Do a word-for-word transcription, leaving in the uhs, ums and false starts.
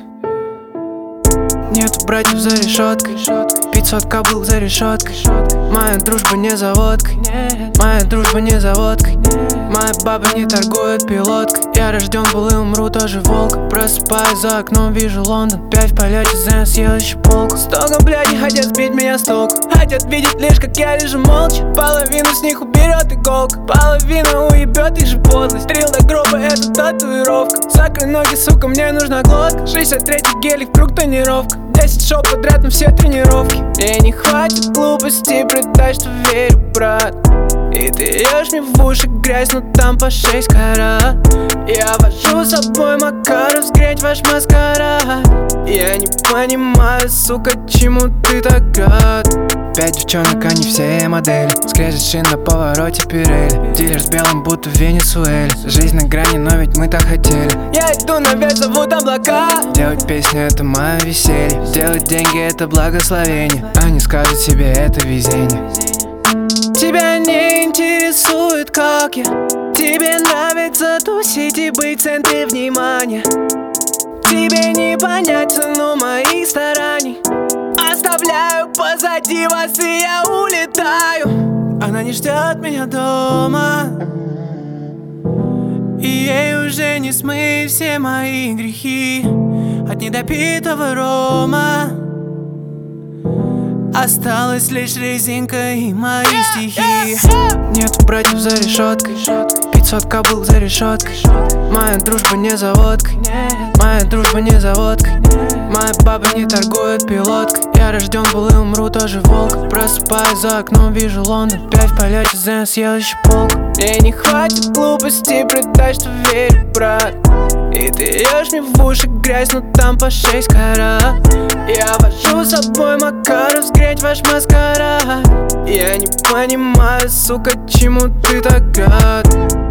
Нету братьев за решеткой, пятьсот кобыл за решеткой. Моя дружба не за водкой, моя дружба не за водкой. Моя баба не торгует пилоткой. Я рожден был и умру тоже волк. Просыпаюсь, за окном вижу Лондон. Пять в полете, за нас съел еще полку. Столько бляди хотят сбить меня с толку. Хотят видеть лишь, как я лежу молча. Половину с них уберет иголка, половина уебет их же подлость. Стрел до гроба — это татуировка. Закрой ноги, сука, мне нужна глотка. шестьдесят третий гелик, вдруг тонировка. Десять шоу подряд на все тренировки. Мне не хватит глупости предать, что верю, брат. И ты ешь мне в уши грязь, но там по шесть карат. Я вожу с собой Макаров сгреть ваш маскарад. Я не понимаю, сука, чему ты так рад. Пять девчонок, они все модели. Скрежет шин на повороте Пирелли. Дилер с белым, будто в Венесуэле. Жизнь на грани, но ведь мы так хотели. Я иду наверх, зовут облака. Делать песню — это мое веселье. Делать деньги — это благословение. Они скажут себе — это везение. Тебя не интересует, как я. Тебе нравится тусить и быть в центре внимания. Тебе не понять цену моих стараний. Оставляю позади вас, и я улетаю. Она не ждет меня дома, и ей уже не смыть все мои грехи. От недопитого рома осталась лишь резинка и мои стихи. Нету братьев за решеткой, пятьсот кобыл за решеткой. Моя дружба не за водкой, моя дружба не за водкой. Моя баба не торгует пилоткой. Я рожден был и умру тоже волк. Просыпаюсь, за окном вижу Лондон. Пять в полете, за нас съел еще полку. Мне не хватит глупости предать, что верю, брат. И ты ешь мне в уши грязь, но там по шесть карат. Я вожу с собой Макаров сгреть ваш маскарад. Я не понимаю, сука, чему ты так рад.